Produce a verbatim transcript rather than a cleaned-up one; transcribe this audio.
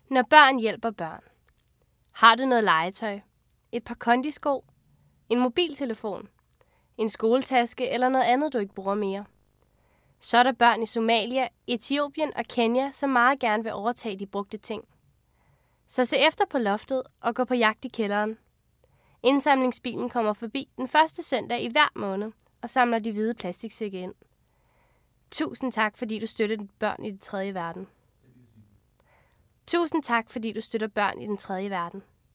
Når børn hjælper børn. Har du noget legetøj? Et par kondisko? En mobiltelefon? En skoletaske eller noget andet, du ikke bruger mere? Så er der børn i Somalia, Etiopien og Kenya, som meget gerne vil overtage de brugte ting. Så se efter på loftet og gå på jagt i kælderen. Indsamlingsbilen kommer forbi den første søndag i hver måned og samler de hvide plastiksække ind. Tusind tak, fordi du støtter børn i den tredje verden. Tusind tak, fordi du støtter børn i den tredje verden.